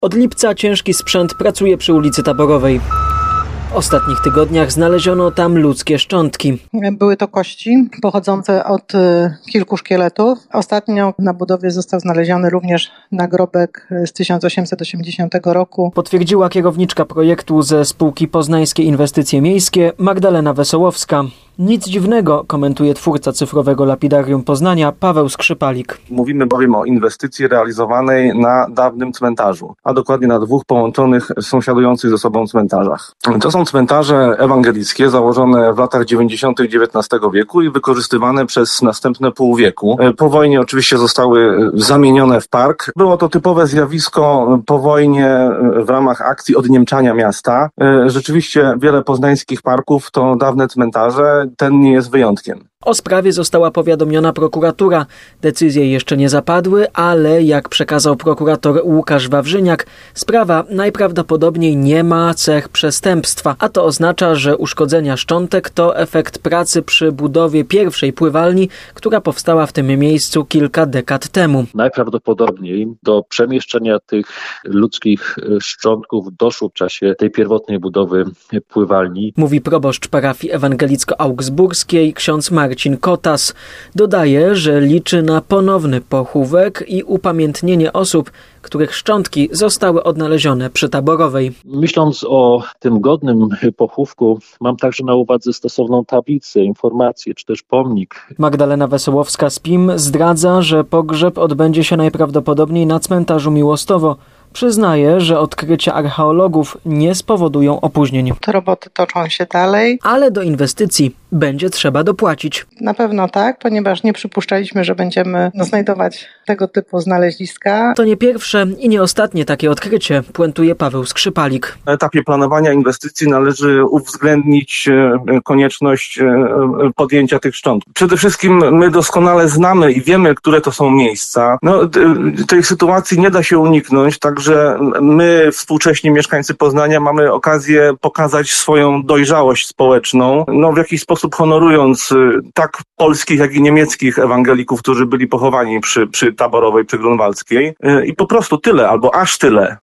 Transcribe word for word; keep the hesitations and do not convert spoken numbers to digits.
Od lipca ciężki sprzęt pracuje przy ulicy Taborowej. W ostatnich tygodniach znaleziono tam ludzkie szczątki. Były to kości pochodzące od kilku szkieletów. Ostatnio na budowie został znaleziony również nagrobek z tysiąc osiemset osiemdziesiątego roku. Potwierdziła kierowniczka projektu ze spółki Poznańskie Inwestycje Miejskie Magdalena Wesołowska. Nic dziwnego, komentuje twórca cyfrowego lapidarium Poznania Paweł Skrzypalik. Mówimy bowiem o inwestycji realizowanej na dawnym cmentarzu, a dokładnie na dwóch połączonych, sąsiadujących ze sobą cmentarzach. To są cmentarze ewangelickie założone w latach dziewięćdziesiątych dziewiętnastego wieku i wykorzystywane przez następne pół wieku. Po wojnie oczywiście zostały zamienione w park. Było to typowe zjawisko po wojnie w ramach akcji odniemczania miasta. Rzeczywiście wiele poznańskich parków to dawne cmentarze. Ten nie jest wyjątkiem. O sprawie została powiadomiona prokuratura. Decyzje jeszcze nie zapadły, ale jak przekazał prokurator Łukasz Wawrzyniak, sprawa najprawdopodobniej nie ma cech przestępstwa, a to oznacza, że uszkodzenia szczątek to efekt pracy przy budowie pierwszej pływalni, która powstała w tym miejscu kilka dekad temu. Najprawdopodobniej do przemieszczenia tych ludzkich szczątków doszło w czasie tej pierwotnej budowy pływalni. Mówi proboszcz parafii ewangelicko-augsburskiej ksiądz Marcin Marcin Kotas. Dodaje, że liczy na ponowny pochówek i upamiętnienie osób, których szczątki zostały odnalezione przy Taborowej. Myśląc o tym godnym pochówku, mam także na uwadze stosowną tablicę, informację czy też pomnik. Magdalena Wesołowska z P I M zdradza, że pogrzeb odbędzie się najprawdopodobniej na cmentarzu Miłostowo. Przyznaje, że odkrycia archeologów nie spowodują opóźnień. Te roboty toczą się dalej. Ale do inwestycji będzie trzeba dopłacić. Na pewno tak, ponieważ nie przypuszczaliśmy, że będziemy znajdować tego typu znaleziska. To nie pierwsze i nie ostatnie takie odkrycie, puentuje Paweł Skrzypalik. Na etapie planowania inwestycji należy uwzględnić konieczność podjęcia tych szczątków. Przede wszystkim my doskonale znamy i wiemy, które to są miejsca. No, tej sytuacji nie da się uniknąć, także my, współcześni mieszkańcy Poznania, mamy okazję pokazać swoją dojrzałość społeczną, no w jakiś sposób honorując tak polskich, jak i niemieckich ewangelików, którzy byli pochowani przy, przy Taborowej, przy Grunwaldzkiej. I po prostu tyle, albo aż tyle.